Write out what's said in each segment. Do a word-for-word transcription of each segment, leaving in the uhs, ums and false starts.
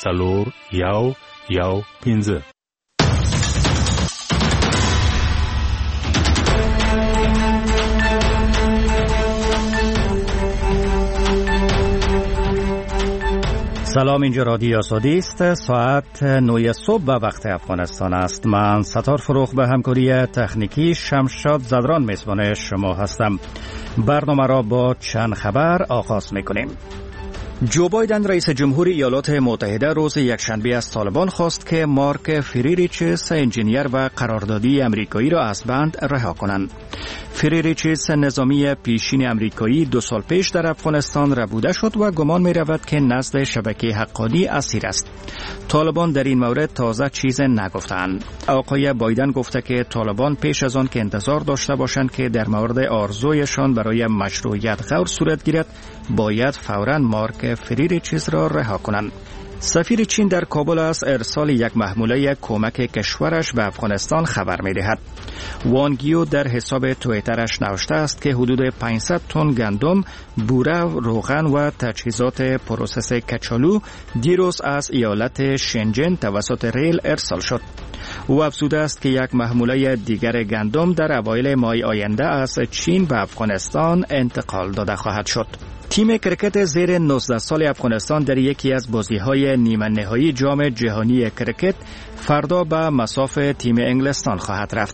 څلور یو یو پنځه. سلام، اینجا رادیو آزادی است. ساعت نه صبح به وقت افغانستان است. من ستار فروخ به همکاری تکنیکی شمشاد زدران میزبان شما هستم. برنامه را با چند خبر آغاز میکنیم. جو بایدن رئیس جمهوری ایالات متحده روز یکشنبه از طالبان خواست که مارک فریریچس انجینیر و قراردادی امریکایی را از بند رها کنند. فریریچس نظامی پیشین امریکایی دو سال پیش در افغانستان ربوده شد و گمان می رود که نزد شبکه حقانی اسیر است. طالبان در این مورد تازه چیز نگفتند. آقای بایدن گفته که طالبان پیش از آن که انتظار داشته باشند که در مورد آرزویشان برای مشروعیت غور صورت گیرد، باید فوراً مارک فریریچس را رها کنند. سفیر چین در کابل از ارسال یک محموله کمک کشورش به افغانستان خبر می دهد. وانگ یو در حساب توییترش نوشته است که حدود پانصد تن گندم، بوره، روغن و تجهیزات پروسس کچالو دیروز از ایالت شنجن توسط ریل ارسال شد. او افزوده است که یک محموله دیگر گندم در اوایل ماه آینده از چین به افغانستان انتقال داده خواهد شد. تیم کرکت زیر نوزده سال افغانستان در یکی از بازی‌های نیمه نهایی جام جهانی کرکت فردا به مصاف تیم انگلستان خواهد رفت.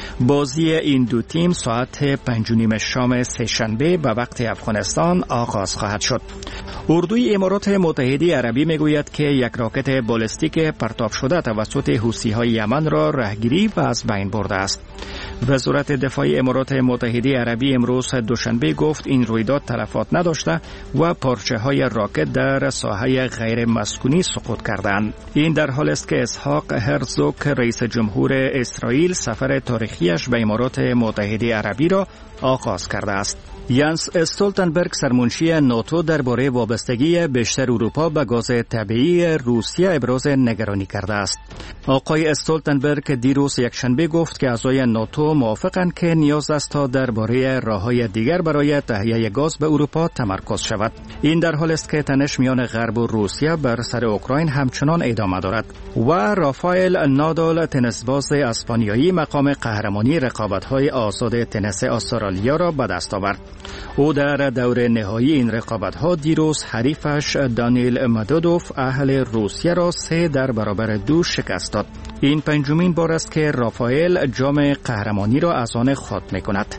بازی این دو تیم ساعت پنج و نیم شام سه‌شنبه به وقت افغانستان آغاز خواهد شد. اردوی امارات متحده عربی میگوید که یک راکت بالستیک پرتاب شده توسط حوثی‌های یمن را رهگیری و از بین برده است. وزارت دفاع امارات متحده عربی امروز دوشنبه گفت این رویداد تلفات نداشته و پارچه‌های راکت در ساحه غیر مسکونی سقوط کردند. این در حالی است که اسحاق هرزوگ رئیس جمهور اسرائیل سفر تاریخیش به امارات متحده عربی را آغاز کرده است. یانس استولتنبرگ سرمنشی ناتو درباره وابستگی بیشتر اروپا به گاز طبیعی روسیه ابراز نگرانی کرده است. آقای استولتنبرگ دیروز یکشنبه گفت که اعضای ناتو موافقند که نیاز است تا درباره راه‌های دیگر برای تهیه گاز به اروپا تمرکز شود. این در حالی است که تنش میان غرب و روسیه بر سر اوکراین همچنان ادامه دارد و رافائل نادال تنیسباز اسپانیایی مقام قهرمانی رقابت‌های آزاد تنیس استرالیا را به دست آورد. او در دور نهایی این رقابت‌ها دیروز حریفش دانیل مدودوف اهل روسیه را سه در برابر دو شکست داد. این پنجمین بار است که رافائل جام قهرمانی را از آن خود می‌کند.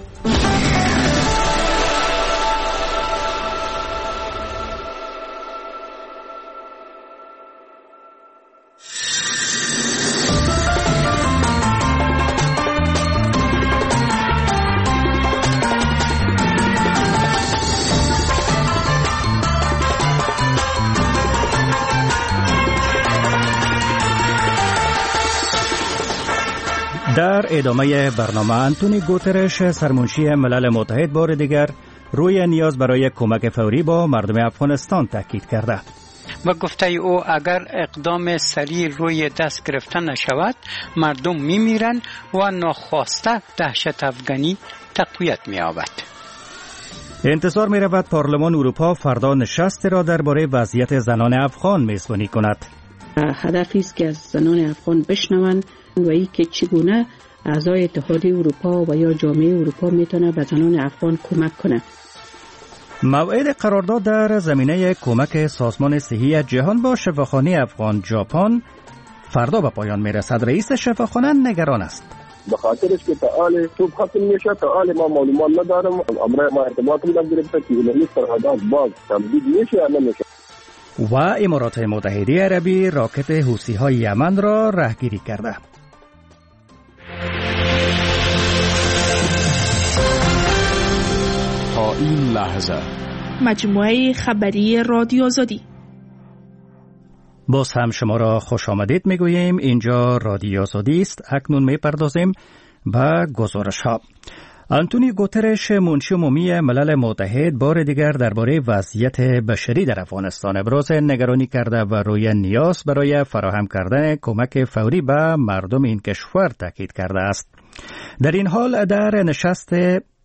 در ادامه برنامه انتونی گوترش سرمنشی ملل متحد بار دیگر روی نیاز برای کمک فوری با مردم افغانستان تاکید کرده و گفته او اگر اقدام سریع روی دست گرفتن نشود مردم میمیرند و ناخواسته دهشت افغانی تقویت می‌یابد. انتظار می رود پارلمان اروپا فردا نشستی را درباره وضعیت زنان افغان میزبانی کند. هدفی است که از زنان افغان بشنوند و ای که چگونه اعضای اتحادیه اروپا و یا جامعه اروپا میتونه به زنان افغان کمک کنه. موعد قرارداد در زمینه کمک سازمان صحی جهان با شفاخانه افغان ژاپن فردا به پایان میرسد. رئیس شفاخانه نگران است. به خاطرش که تعال تو ختم میشه، تعال ما معلومات ندارم، امر ما ارتباط نگرفته که این سرحدات باز تمدید میشه یا نمیشه. و امارات متحده عربی راکت حوثی‌های یمن را رهگیری کرده. تا این لحظه مجموعه خبری رادیو آزادی. باز هم شما را خوش آمدید میگوییم. اینجا رادیو آزادی است. اکنون میپردازیم به گزارش ها. آنتونی گوترش منشی عمومی ملل متحد بار دیگر درباره وضعیت بشری در افغانستان ابراز نگرانی کرده و روی نیاز برای فراهم کردن کمک فوری به مردم این کشور تاکید کرده است. در این حال در نشست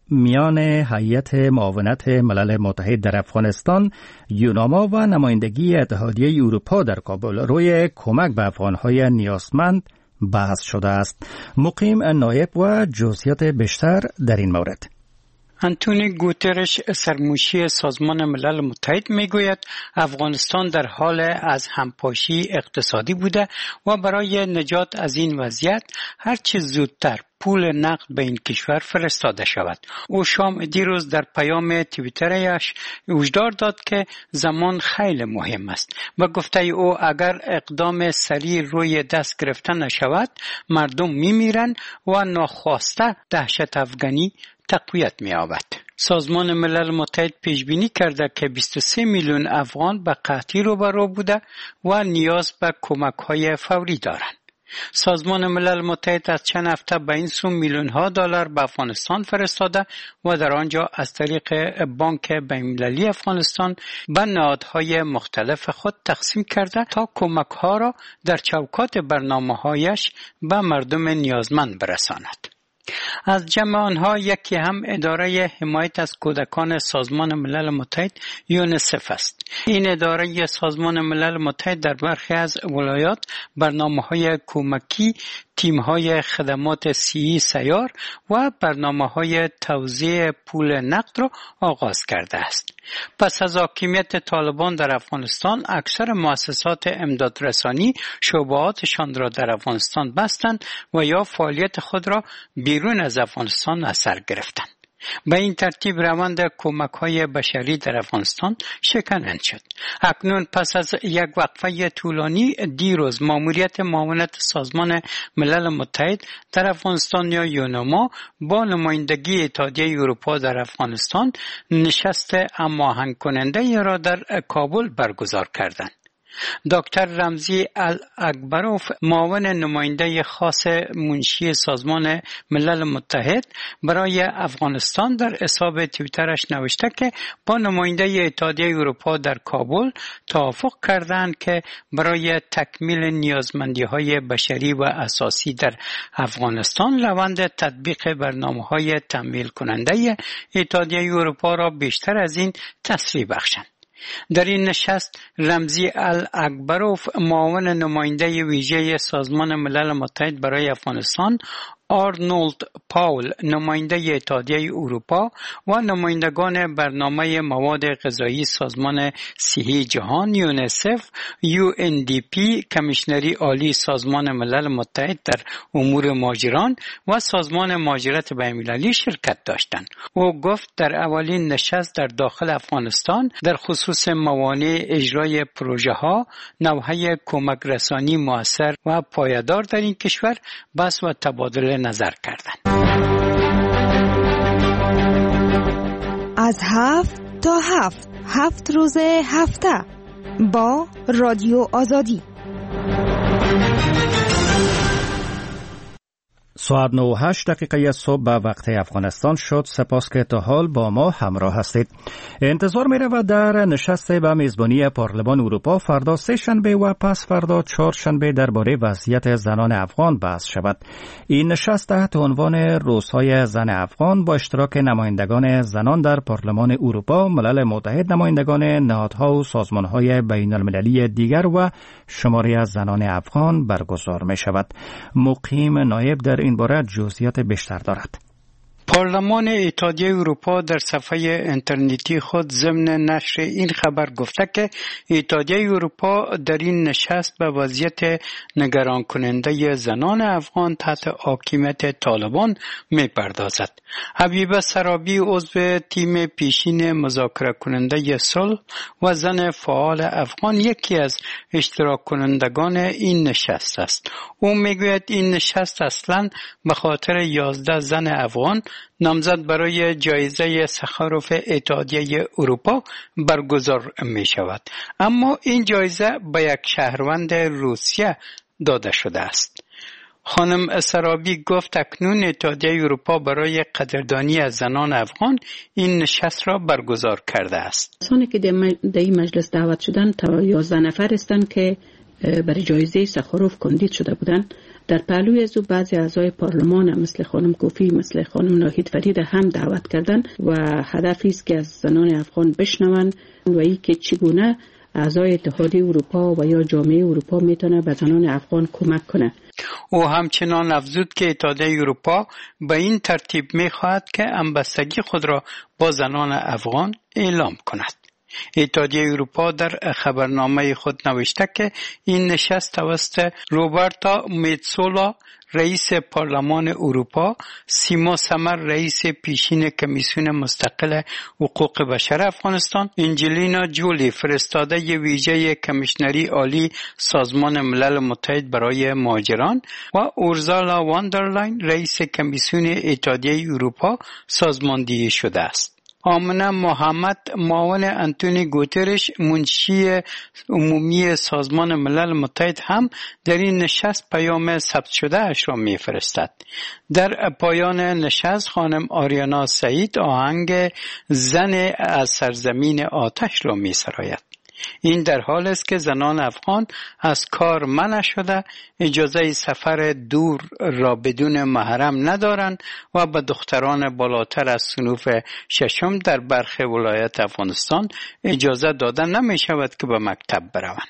میان هیئت معاونت ملل متحد در افغانستان یوناما و نمایندگی اتحادیه اروپا در کابل روی کمک به افغانهای نیازمند بحث شده است. مقیم نایب و جزئیات بیشتر در این مورد. انتونی گوترش سرموشی سازمان ملل متحد میگوید افغانستان در حال از همپاشی اقتصادی بوده و برای نجات از این وضعیت هر چه زودتر پول نقد به این کشور فرستاده شود. او شام دیروز در پیام توییترش هشدار داد که زمان خیلی مهم است و گفته او اگر اقدام سریع روی دست گرفته نشود مردم میمیرند و ناخواسته دهشت افغانی تقویت می‌یابد. سازمان ملل متحد پیش بینی کرده که بیست و سه میلیون افغان به قحطی روبرو بوده و نیاز به کمک‌های فوری دارند. سازمان ملل متحد از چند هفته به این سو میلیون ها دلار به افغانستان فرستاده و در آنجا از طریق بانک بین‌المللی افغانستان به نهادهای مختلف خود تقسیم کرده تا کمک ها را در چوکات برنامه‌هایش به مردم نیازمند برساند. از جمع آنها یکی هم اداره حمایت از کودکان سازمان ملل متحد یونیسف است. این اداره سازمان ملل متحد در برخی از ولایات برنامه‌های کمکی، تیم‌های خدمات صحی سیار و برنامه‌های توزیع پول نقد را آغاز کرده است. پس از حاکمیت طالبان در افغانستان اکثر مؤسسات امدادرسانی شعبه‌هاتشان را در افغانستان بستند و یا فعالیت خود را بیرون از افغانستان از سر گرفتند. به این ترتیب روند کمک‌های بشری در افغانستان شکننده شد. اکنون پس از یک وقفه طولانی دیروز ماموریت معاونت سازمان ملل متحد در افغانستان یا یوناما با نمایندگی اتحادیه اروپا در افغانستان نشست هماهنگ کننده را در کابل برگزار کردند. دکتر رمزی الاکبروف معاون نماینده خاص منشی سازمان ملل متحد برای افغانستان در حساب توییترش نوشته که با نماینده اتحادیه اروپا در کابل توافق کردند که برای تکمیل نیازمندی‌های بشری و اساسی در افغانستان روند تطبیق برنامه‌های تمویل کننده اتحادیه اروپا را بیشتر از این تسریع بخشند. در این نشست رمزی الاکبروف معاون نماینده ویژه سازمان ملل متحد برای افغانستان، آرنولد پاول نماینده اتحادیه اروپا و نمایندگان برنامه مواد غذایی سازمان صحی جهان یونیسف، یو ان دی پی کمیشنری عالی سازمان ملل متحد در امور مهاجران و سازمان مهاجرت بین‌المللی شرکت داشتند. او گفت در اولین نشست در داخل افغانستان در خصوص موانع اجرای پروژه ها، نوحه کمک رسانی مؤثر و پایدار در این کشور بحث و تبادله نظر کردند. از هفت تا هفت هفت روز هفته با رادیو آزادی. ساعت نه و هشت دقیقه صبح به وقت افغانستان شد. سپاس که تا حال با ما همراه هستید. انتظار می رود در نشست به میزبانی پارلمان اروپا فردا سه شنبه و پس فردا چهار شنبه درباره وضعیت زنان افغان بحث شود. این نشست تحت عنوان روزهای زن افغان با اشتراک نمایندگان زنان در پارلمان اروپا، ملل متحد، نمایندگان نهادها و سازمانهای بین المللی دیگر و شماری از زنان افغان برگزار می شود. مقیم نایب در این باره جزئیات بیشتر دارد. پارلمان اتحادیه اروپا در صفحه اینترنتی خود ضمن نشر این خبر گفته که اتحادیه اروپا در این نشست به وضعیت نگران کننده زنان افغان تحت حاکمیت طالبان میپردازد. حبیبه سرابی عضو تیم پیشین مذاکره کننده صلح و زن فعال افغان یکی از اشتراک کنندگان این نشست است. او میگوید این نشست اصلاً به خاطر یازده زن افغان نامزد برای جایزه سخاروف اتحادیه اروپا برگزار می شود، اما این جایزه به یک شهروند روسیه داده شده است. خانم سرابی گفت اکنون اتحادیه اروپا برای قدردانی از زنان افغان این نشست را برگزار کرده است. کسانی که در این مجلس دعوت شدن تا یازده نفر هستند که برای جایزه سخاروف کاندید شده بودند. در پهلوی از او بعضی اعضای پارلمان مثل خانم کوفی، مثل خانم ناهید فرید هم دعوت کردند و هدفی است که از زنان افغان بشنوند و ای که چگونه اعضای اتحادیه اروپا و یا جامعه اروپا میتونه به زنان افغان کمک کنه. او همچنان افزود که اتحادیه اروپا به این ترتیب میخواهد که همبستگی خود را با زنان افغان اعلام کند. اتحادیه اروپا در خبرنامه خود نوشته که این نشست توسط روبرتا میتسولا رئیس پارلمان اروپا، سیما سمر رئیس پیشین کمیسیون مستقل حقوق بشر افغانستان، انجلینا جولی فرستاده ی ویژه کمیشنری عالی سازمان ملل متحد برای مهاجران و اورزالا واندرلاین رئیس کمیسیون اتحادیه اروپا سازماندهی شده است. آمنه محمد معاون انتونی گوترش منشی عمومی سازمان ملل متحد هم در این نشست پیام ثبت شده اش را می فرستد. در پایان نشست خانم آریانا سعید آهنگ زن از سرزمین آتش را می سراید. این در حال است که زنان افغان از کار منع شده، اجازه سفر دور را بدون محرم ندارند و به دختران بالاتر از صنوف ششم در برخی ولایت افغانستان اجازه داده نمی شود که به مکتب بروند.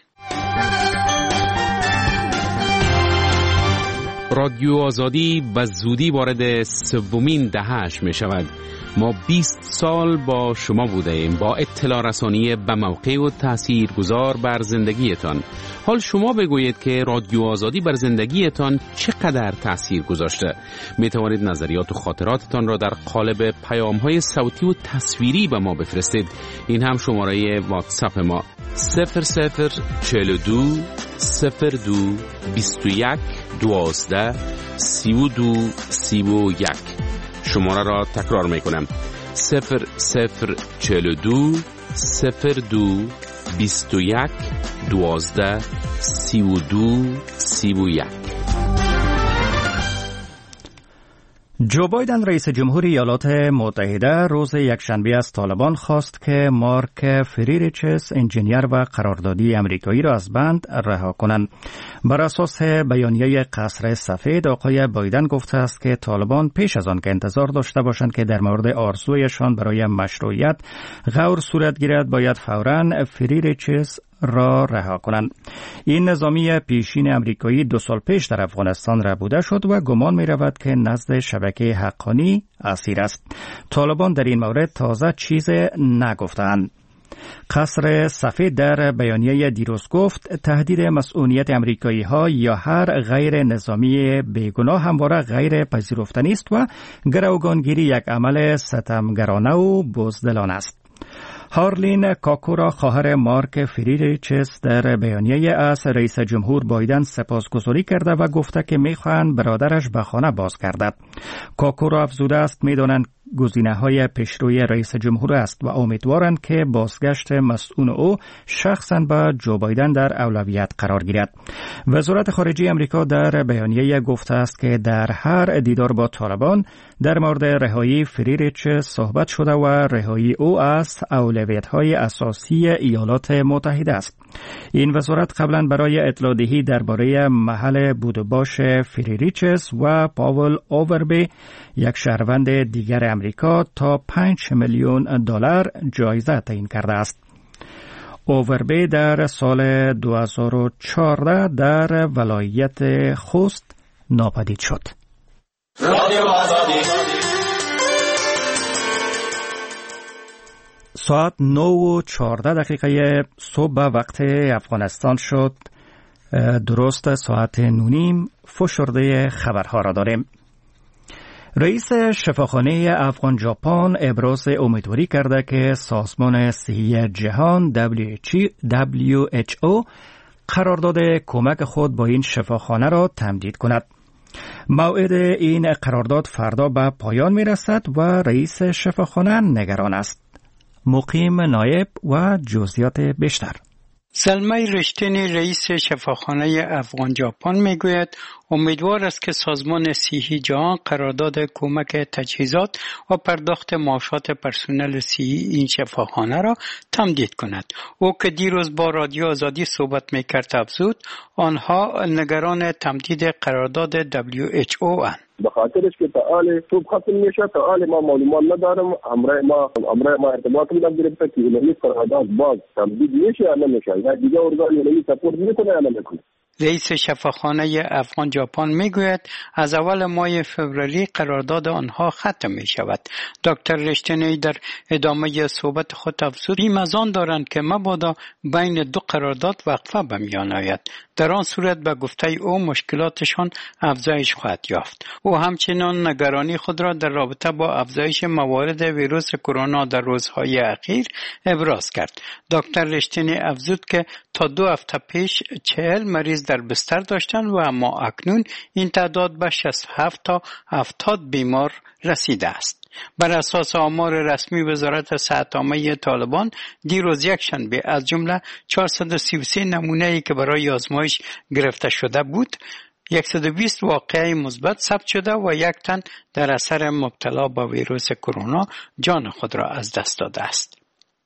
رادیو آزادی به زودی وارد سومین دهه‌اش می شود. ما بیست سال با شما بوده ایم، با اطلاع رسانی به موقع و تأثیر گذار بر زندگیتان. حال شما بگویید که رادیو آزادی بر زندگیتان چقدر تأثیر گذاشته. می توانید نظریات و خاطراتتان را در قالب پیام‌های صوتی و تصویری به ما بفرستید. این هم شماره واتساپ ما صفر صفر چهل و دو صفر دو بیست و یک دوازده سی و دو سی و یک. شماره را تکرار می کنم صفر صفر چهل و دو صفر دو بیست و یک دوازده سی و دو سی و یک. جو بایدن رئیس جمهوری ایالات متحده روز یکشنبه از طالبان خواست که مارک فریریچس انجینیر و قراردادی امریکایی را از بند رها کنند. بر اساس بیانیه قصر سفید آقای بایدن گفته است که طالبان پیش از آن که انتظار داشته باشند که در مورد آرزویشان برای مشروعیت غور صورت گیرد باید فوراً فریریچس را رها کنند. این نظامی پیشین امریکایی دو سال پیش در افغانستان ربوده شد و گمان می رود که نزد شبکه حقانی اسیر است. طالبان در این مورد تازه چیز نگفتند. قصر سفید در بیانیه دیروز گفت تهدید مسئولیت امریکایی ها یا هر غیر نظامی بیگناه همواره غیر پذیرفتنی است و گروگانگیری یک عمل ستمگرانه و بزدلانه است. هارلین کاکورا خواهر مارک فریریچس در بیانیه از رئیس جمهور بایدن سپاسگزاری کرده و گفته که میخواهند برادرش به خانه باز گردد. کاکورا افزوده است میدانند گزینه‌های پیشروی رئیس جمهور است و امیدوارند که بازگشت مسئول او شخصاً به جو بایدن در اولویت قرار گیرد. وزارت خارجه آمریکا در بیانیه گفته است که در هر دیدار با طالبان در مورد رهایی فریریچ صحبت شده و رهایی او از اولویت‌های اساسی ایالات متحده است. این وزارت قبلا برای اطلاع دهی درباره محل بود و باش فریریچس و پاول اووربی یک شهروند دیگر امریکا تا پنج میلیون دلار جایزه تعیین کرده است. اووربی در سال دو هزار و چهارده در ولایت خوست ناپدید شد. ساعت نه و چهارده دقیقه صبح وقت افغانستان شد. درست ساعت نونیم فشرده خبرها را داریم. رئیس شفاخانه افغان ژاپن ابراز امیدواری کرده که سازمان صحی جهان دبلیو اچ او قرارداد کمک خود با این شفاخانه را تمدید کند. موعد این قرارداد فردا به پایان می رسد و رئیس شفاخانه نگران است. مقیم نایب و جزئیات بیشتر. زلمه رشتینی رئیس شفاخانه افغان ژاپن میگوید امیدوار است که سازمان صحی جهان قرارداد کمک تجهیزات و پرداخت معاشات پرسنل صحی این شفاخانه را تمدید کند. او که دیروز با رادیو آزادی صحبت میکرد افزود آنها نگران تمدید قرارداد دبلیو اچ او اند. به خاطرش که تا حال توپ ختم میشه، تا حال ما معلومات ندارم. همراه ما همراه ما ارتباط نگرفته که اینمی قرارداد باز تمدید میشه یا نمیشه، یا دیگه ارگان اینمی سپورت میکنه یا نمیکنه. رئیس شفاخانه افغان ژاپن میگوید از اول ماه فوریه قرارداد آنها ختم می شود. دکتر رشتینی در ادامه صحبت خود افزود بیم از آن دارند که مبادا بین دو قرارداد وقفه به میان آید. در آن صورت به گفته او مشکلاتشان افزایش خواهد یافت. او همچنان نگرانی خود را در رابطه با افزایش موارد ویروس کرونا در روزهای اخیر ابراز کرد. دکتر رشتینی افزود که تا دو هفته پیش چهل مریض در بستر داشتند و اما اکنون این تعداد به شصت و هفت تا هفتاد بیمار رسیده است. بر اساس آمار رسمی وزارت صحت عامه طالبان دیروز یکشنبه از جمله چهارصد و سی و سه نمونه‌ای که برای آزمایش گرفته شده بود، صد و بیست واقعه مثبت ثبت شده و یک تن در اثر مبتلا به ویروس کرونا جان خود را از دست داده است.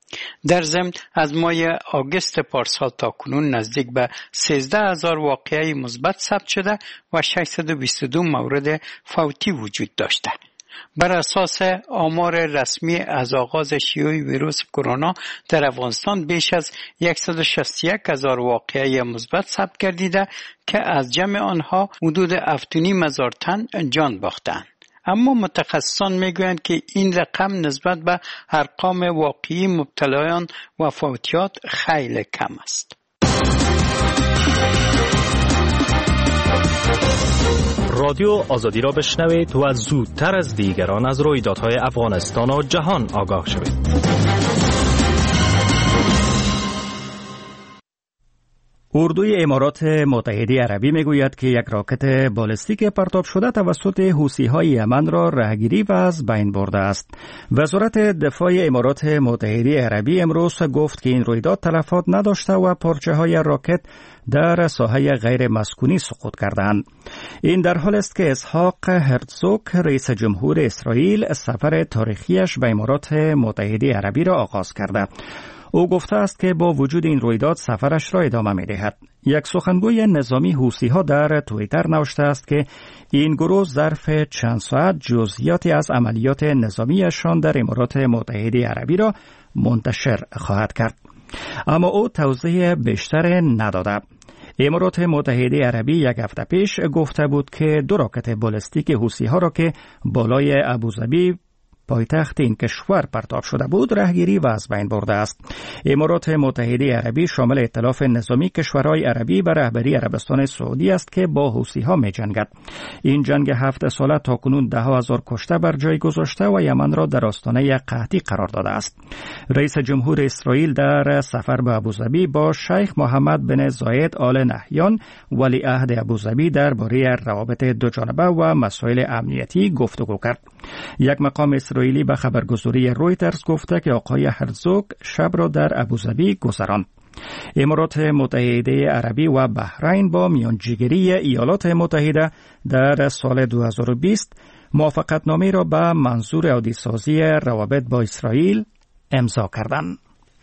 در ضمن از ماه آگوست پارسال تا کنون نزدیک به سیزده هزار واقعه مثبت ثبت شده و ششصد و بیست و دو مورد فوتی وجود داشته. بر اساس آمار رسمی از آغاز شیوع ویروس کرونا در افغانستان بیش از صد و شصت و یک هزار واقعه مثبت ثبت گردیده که از جمع آنها حدود هفت و نیم هزار تن جان باختند. اما متخصصان میگویند که این رقم نسبت به ارقام واقعی مبتلایان و فوتیات خیلی کم است. رادیو آزادی را بشنوید و زودتر از دیگران از رویدادهای افغانستان و جهان آگاه شوید. اردوی امارات متحده عربی میگوید که یک راکت بالستیک پرتاب شده توسط حوثی‌های یمن را رهگیری و از بین برده است. وزارت دفاع امارات متحده عربی امروز گفت که این رویداد تلفات نداشته و پارچه‌های راکت در ساحه غیر مسکونی سقوط کردند. این در حال است که اسحاق هرتزوگ رئیس جمهور اسرائیل سفر تاریخیش به امارات متحده عربی را آغاز کرده. او گفته است که با وجود این رویداد سفرش را ادامه می دهد. یک سخنگوی نظامی حوثی‌ها در توییتر نوشته است که این گروه ظرف چند ساعت جزئیاتی از عملیات نظامیشان در امارات متحده عربی را منتشر خواهد کرد. اما او توضیح بیشتر نداده. امارات متحده عربی یک هفته پیش گفته بود که دو راکت بالستیک حوثی‌ها را که بالای ابوظبی پایتخت این کشور پرتاب شده بود رهگیری و از بین برده است. امارات متحده عربی شامل ائتلاف نظامی کشورهای عربی به رهبری عربستان سعودی است که با حوثی‌ها می‌جنگد. این جنگ هفت ساله تاکنون ده هزار کشته بر جای گذاشته و یمن را در آستانه قحطی قرار داده است. رئیس جمهور اسرائیل در سفر به ابوظبی با شیخ محمد بن زاید آل نهیان ولی عهد ابوظبی درباره روابط دوجانبه و مسائل امنیتی گفتگو کرد. یک مقام اسرائیلی به خبرگزاری رویترز گفته که آقای هرزوگ شب را در ابوظبی گذراند. امارات متحده عربی و بحرین با میانجیگری ایالات متحده در سال دو هزار و بیست موافقتنامه را به منظور عادی‌سازی روابط با اسرائیل امضا کردند.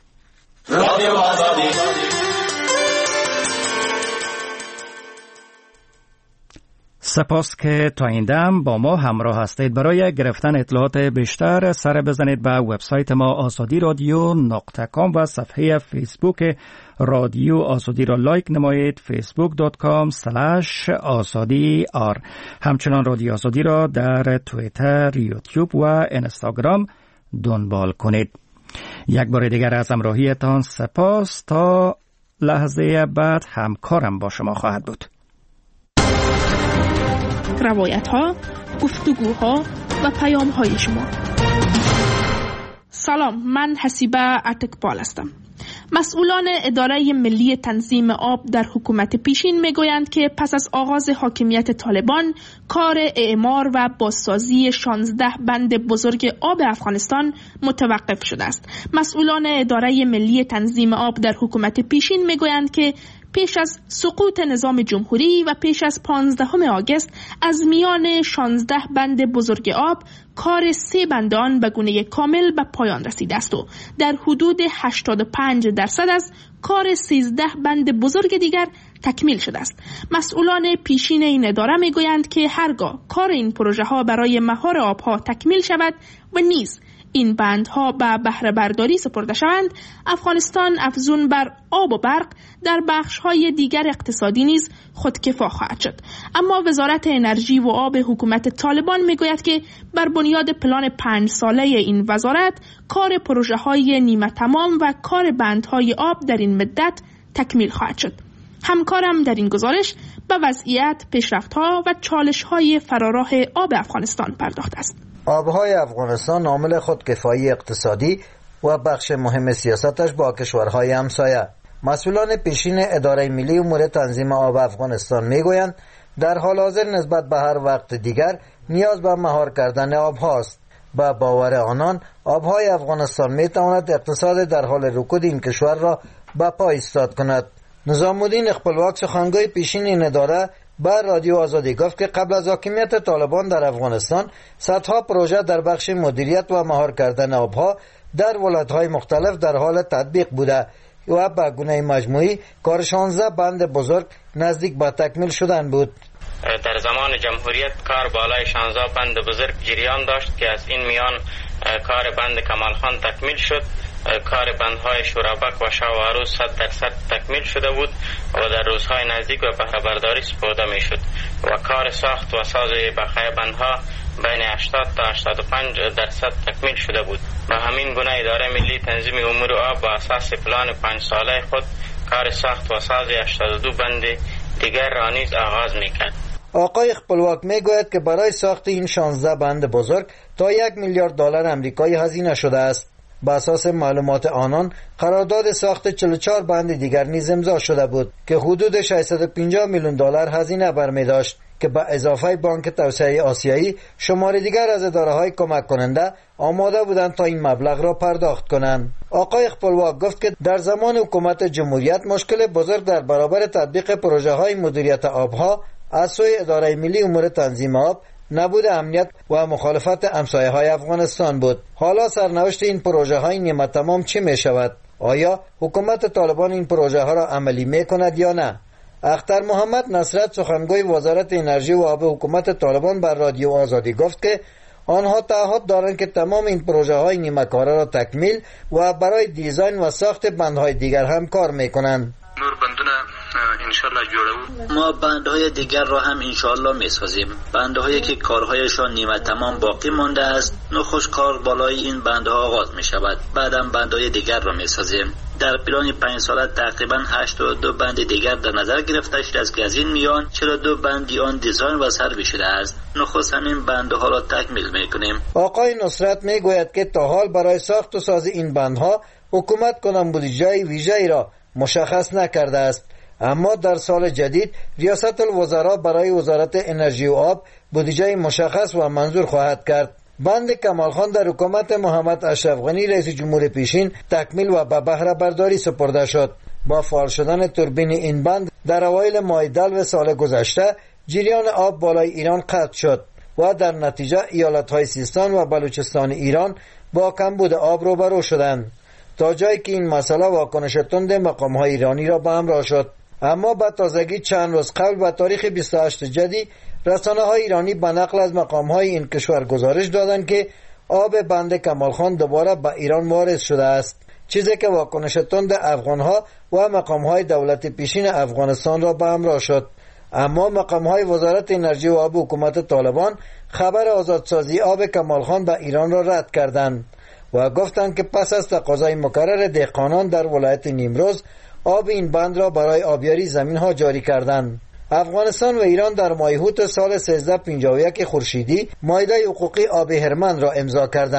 سپاس که تا این دم با ما همراه هستید. برای گرفتن اطلاعات بیشتر سر بزنید به وبسایت ما آزادی رادیو نقطه کام و صفحه فیسبوک رادیو آزادی را لایک نمایید فیسبوک دات کام اسلش آزادی آر. همچنان رادیو آزادی را در توییتر، یوتیوب و اینستاگرام دنبال کنید. یک بار دیگر از همراهیتان سپاس. تا لحظه بعد همکارم با شما خواهد بود. روایت ها، گفتگوها و پیام های شما. سلام، من حسیبه اتکبال هستم. مسئولان اداره ملی تنظیم آب در حکومت پیشین میگویند که پس از آغاز حاکمیت طالبان کار اعمار و بازسازی شانزده بند بزرگ آب افغانستان متوقف شده است. مسئولان اداره ملی تنظیم آب در حکومت پیشین میگویند که پیش از سقوط نظام جمهوری و پیش از پانزدهم آگوست از میان شانزده بند بزرگ آب کار سه بند آن به گونه کامل به پایان رسیده است و در حدود هشتاد و پنج درصد از کار سیزده بند بزرگ دیگر تکمیل شده است. مسئولان پیشین این اداره میگویند که هرگاه کار این پروژه ها برای مهار آبها تکمیل شود و نیز این بندها به بهره برداری سپرده شوند، افغانستان افزون بر آب و برق در بخش‌های دیگر اقتصادی نیز خودکفا خواهد شد. اما وزارت انرژی و آب حکومت طالبان میگوید که بر بنیاد پلان پنج ساله این وزارت کار پروژه‌های نیمه تمام و کار بندهای آب در این مدت تکمیل خواهد شد. همکارم در این گزارش به وضعیت، پیشرفت‌ها و چالش‌های فراراه آب افغانستان پرداخته است. آبهای افغانستان عامل خودکفایی اقتصادی و بخش مهم سیاستش با کشورهای همسایه. مسئولان پیشین اداره ملی امور تنظیم آب افغانستان میگویند در حال حاضر نسبت به هر وقت دیگر نیاز به مهار کردن آبهاست. با باور آنان آبهای افغانستان میتواند اقتصاد در حال رکود این کشور را به پا ایستاد کند. نظام الدین خپلواک سخنگوی پیشین این اداره بر رادیو آزادی گفت که قبل از حاکمیت طالبان در افغانستان صدها پروژه در بخش مدیریت و مهار کردن آبها در ولایت‌های مختلف در حال تطبیق بوده و به گونه مجموعی کار شانزده بند بزرگ نزدیک به تکمیل شدن بود. در زمان جمهوریت کار بالای شانزده بند بزرگ جریان داشت که از این میان کار بند کمال خان تکمیل شد. کار بندهای شورابک و شاوارو صد درصد تکمیل شده بود و در روزهای نزدیک و بهره برداری سپرده می شد و کار ساخت و ساز بقیه بندها بین هشتاد تا هشتاد و پنج درصد تکمیل شده بود. و همین گونه اداره ملی تنظیم امور آب با اساس پلان پنج ساله خود کار ساخت و ساز هشتاد و دو بند دیگر را نیز آغاز می کرد. آقای خپلواک می گوید که برای ساخت این شانزده بند بزرگ تا یک میلیارد دلار آمریکایی هزینه شده است. با اساس معلومات آنان قرارداد ساخت چهل و چهار بند دیگر نیز امضا شده بود که حدود ششصد و پنجاه میلیون دلار هزینه برمی داشت که به اضافه بانک توسعه آسیایی شمار دیگر از اداره‌های کمک کننده آماده بودند تا این مبلغ را پرداخت کنند. آقای خپلواک گفت که در زمان حکومت جمهوریت مشکل بزرگ در برابر تطبیق پروژه‌های مدیریت آبها از سوی اداره ملی امور تنظیم آب نبود امنیت و مخالفت همسایه‌های افغانستان بود. حالا سرنوشت این پروژه های نیمه تمام چی می شود؟ آیا حکومت طالبان این پروژه ها را عملی می کند یا نه؟ اختر محمد نصرت سخنگوی وزارت انرژی و آب حکومت طالبان بر رادیو آزادی گفت که آنها تعهد دارند که تمام این پروژه های نیمه کاره را تکمیل و برای دیزاین و ساخت بندهای دیگر هم کار می کنند. نور بندونه انشالله جوړو. ما بندهای دیگر را هم انشالله میسازیم. بندهایی که کارهایشان نیمه تمام باقی مانده است، نخست کار بالای این بندها آغاز می شود. بعدم بندهای دیگر را میسازیم. در پلان پنج ساله تقریبا هشتاد و دو بند دیگر در نظر گرفته شده است که از این میان چهل و دو بندی آن دیزاین و سروی شده است. نخست همین بندها را تکمیل میکنیم. آقای نصرت میگوید که تا حال برای ساخت و ساز این بندها حکومت کنم بودجه ویژه‌ای را مشخص نکرده است، اما در سال جدید ریاست الوزراء برای وزارت انرژی و آب بودجه مشخص و منظور خواهد کرد. بند کمال خان در حکومت محمد اشرف غنی رئیس جمهور پیشین تکمیل و به بهره برداری سپرده شد. با فعال شدن توربین این بند در اوایل ماه دلو سال گذشته جریان آب بالای ایران قطع شد و در نتیجه ایالت‌های سیستان و بلوچستان ایران با کمبود آب روبرو شدند، تا جایی که این مسئله واکنش تند مقام‌های ایرانی را به همراه شد. اما با تازگی چند روز قبل به تاریخ بیست و هشتم جدی رسانه‌های ایرانی به نقل از مقام‌های این کشور گزارش دادند که آب بند کمال خان دوباره به ایران وارد شده است، چیزی که واکنش تند افغان‌ها و مقام‌های دولت پیشین افغانستان را به همراه شد. اما مقام‌های وزارت انرژی و آب حکومت طالبان خبر آزادسازی آب کمال خان به ایران را رد کردند و گفتند که پس از تقاضای مکرر دهقانان در ولایت نیمروز آب این بند را برای آبیاری زمین‌ها جاری کردند. افغانستان و ایران در ماه اوت سال سیزده پنجاه و یک خورشیدی معاهده حقوقی آب هرمند را امضا کردند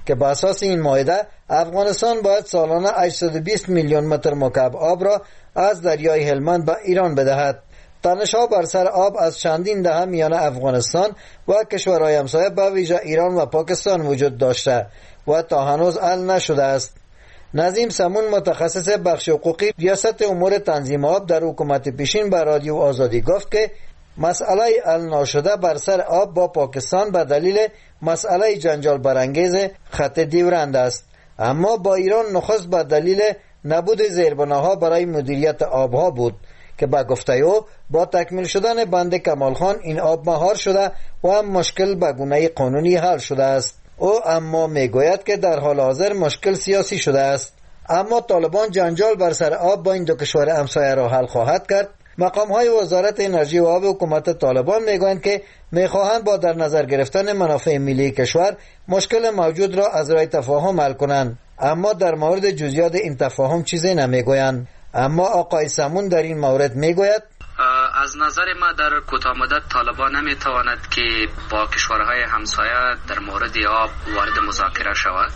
که بر اساس این معاهده افغانستان باید سالانه هشتصد و بیست میلیون متر مکعب آب را از دریای هلمند به ایران بدهد. تنش‌ها بر سر آب از چندین دهه میان افغانستان و کشورهای همسایه به ویژه ایران و پاکستان وجود داشته و تا هنوز حل نشده است. نظیم سمون متخصص بخش حقوقی ریاست امور تنظیم آب در حکومت پیشین به رادیو آزادی گفت که مسئله حل ناشده بر سر آب با پاکستان به دلیل مسئله جنجال برانگیز خط دیورند است، اما با ایران نخست به دلیل نبود زیربناها برای مدیریت آبها بود که با گفته او با تکمیل شدن بند کمال خان این آب مهار شده و هم مشکل به گونه قانونی حل شده است. او اما میگوید که در حال حاضر مشکل سیاسی شده است، اما طالبان جنجال بر سر آب با این دو کشور همسایه را حل خواهد کرد. مقام های وزارت انرژی و آب حکومت طالبان میگویند که میخواهند با در نظر گرفتن منافع ملی کشور مشکل موجود را از راه تفاهم حل کنند، اما در مورد جزئیات این تفاهم چیزی نمیگویند. اما آقای سمون در این مورد میگوید از نظر ما در کوتاه مدت طالبان نمیتواند که با کشورهای همسایه در مورد آب وارد مذاکره شود.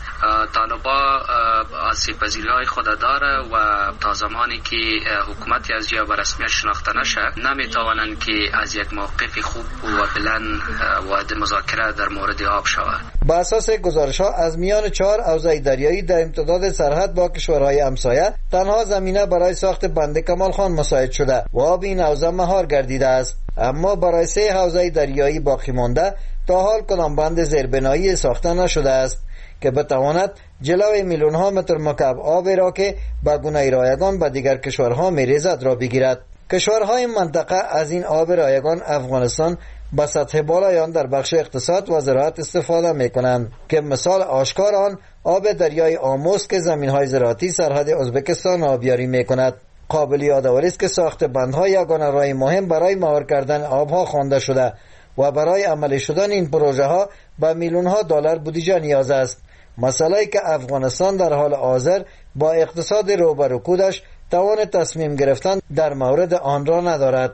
طالبان آسیب پذیری‌های خود داره و تا زمانی که حکومتی از جا به رسمیت شناخته نشه نمیتوانند که از یک موقف خوب و بلند وارد مذاکره در مورد آب شود. با اساس گزارش‌ها از میان چهار حوزه دریایی در امتداد سرحد با کشورهای همسایه تنها زمینه برای ساخت بند کمال خان مساعد شده و آب این حوزه مهار گردیده است، اما برای سه حوزه دریایی باقی مانده تا حال کدام بند زیربنایی ساخته نشده است که بتواند جلوی میلیون ها متر مکعب آب را که به گونه رایگان به دیگر کشورها میریزد را بگیرد. کشورهای منطقه از این آب رایگان افغانستان به سطح بالای آن در بخش اقتصاد و زراعت استفاده میکنند که مثال آشکار آن آب دریای آموز که زمینهای زراعتی سرحد ازبکستان آبیاری میکند. قابل یادآوری است که ساخت بندها یگانه راه مهم برای مهار کردن آبها خوانده شده و برای عملی شدن این پروژه ها به میلیون ها دلار بودجه نیاز است. مسئله که افغانستان در حال حاضر با اقتصاد رو به رکودش توان تصمیم گرفتن در مورد آن را ندارد.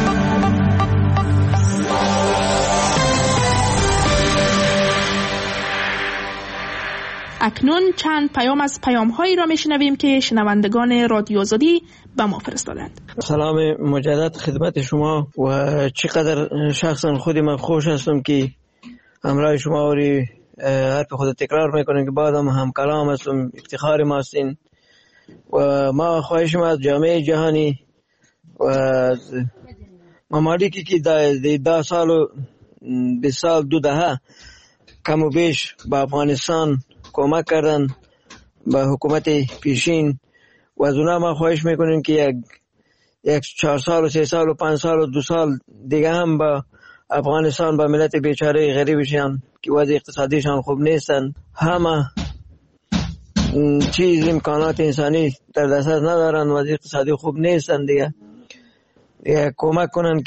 اکنون چند پیام از پیام‌هایی را میشنویم که شنوندگان رادیو آزادی به ما فرستادند. سلام مجدد خدمت شما و چقدر شخصا خودی من خوش هستم که همراه شما وری حرف خود تکرار میکنیم که بعدم هم کلام هستم، افتخار ما هستین و ما خواهش ما از جامعه جهانی و ممالکی که ده, ده سال و بیست سال دو دهه کم و بیش به افغانستان کمک کردن به حکومت پیشین و از اونا ما خواهش میکنیم که یک یک چهار سال و سه سال و پنج سال و دو سال دیگه هم با افغانستان با ملت بیچاره غریبشان که وضع اقتصادیشان خوب نیستن، همه چیز امکانات انسانی در دسترس ندارن، وضع اقتصادی خوب نیستن دیگه کمک کنن.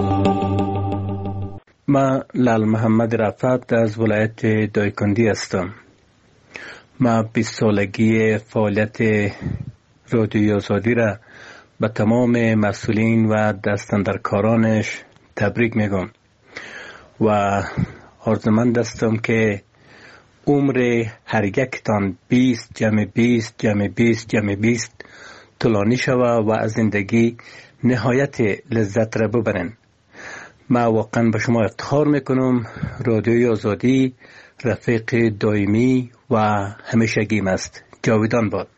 ما لال محمد رفعت از ولایت دایکندی هستم. ما بیست سالگی فعالیت رادیو آزادی را به تمام مسئولین و دستاندرکارانش تبریک میگم و آرزومند هستم که عمر هر یکتان بیست جمع بیست جمع بیست جمع بیست طولانی شود و از زندگی نهایت لذت را ببرن. ما واقعا به شما افتخار میکنم. رادیوی آزادی رفیق دائمی و همیشگیم است. جاودان باد.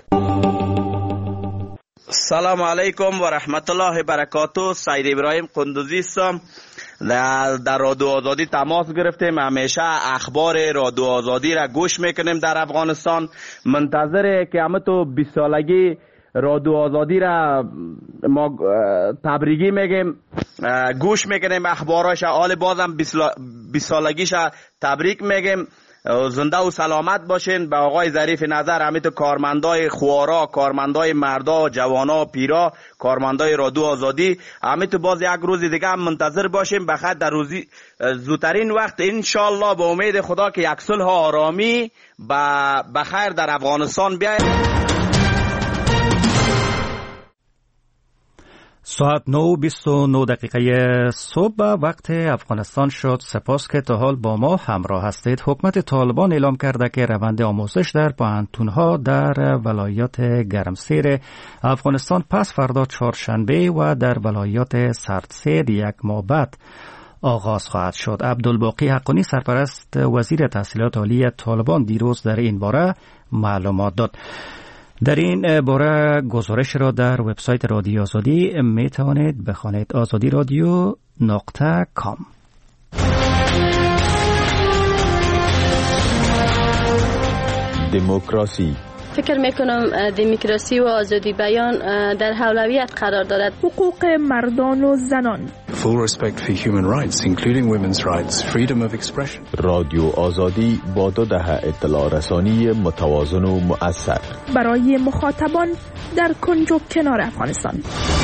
سلام علیکم و رحمت الله و برکاته. سید ابراهیم قندوزی هستم. در رادیو آزادی تماس گرفتیم. همیشه اخبار رادیو آزادی را گوش میکنیم در افغانستان. منتظر که همه تو بیست سالگی رادیو آزادی را ما تبریکی میگیم، گوش میکنیم اخباراش. حال بازم بیست سالگیش تبریک میگیم. زنده و سلامت باشین. به آقای ظریف نظر، همه تو کارمندای خوارا، کارمندای مردا، جوانا، پیرا، کارمندای رادیو آزادی، همه تو باز یک روز دیگه هم منتظر باشیم بخاطر در روزی زودترین وقت انشالله به امید خدا که یک صلح آرامی به خیر در افغانستان بیاید. ساعت نه و بیست و نه دقیقه صبح وقت افغانستان شد. سپاس که تا حال با ما همراه هستید. حکومت طالبان اعلام کرده که روند آموزش در پوهنتون‌ها در ولایات گرمسیر افغانستان پس فردا چهارشنبه و در ولایات سردسیر یک ماه بعد آغاز خواهد شد. عبدالباقی حقانی سرپرست وزیر تحصیلات عالی طالبان دیروز در این باره معلومات داد. در این باره گزارش را در وبسایت رادیو آزادی می توانید بخوانید. آزادی رادیو نقطه کام. دموکراسی. فکر میکنم دموکراسی و آزادی بیان در اولویت قرار دارد. حقوق مردان و زنان. Full respect for human rights, including women's rights, freedom of expression. رادیو آزادی با دو دهه اطلاع رسانی متوازن و مؤثر برای مخاطبان در کنج و کنار افغانستان.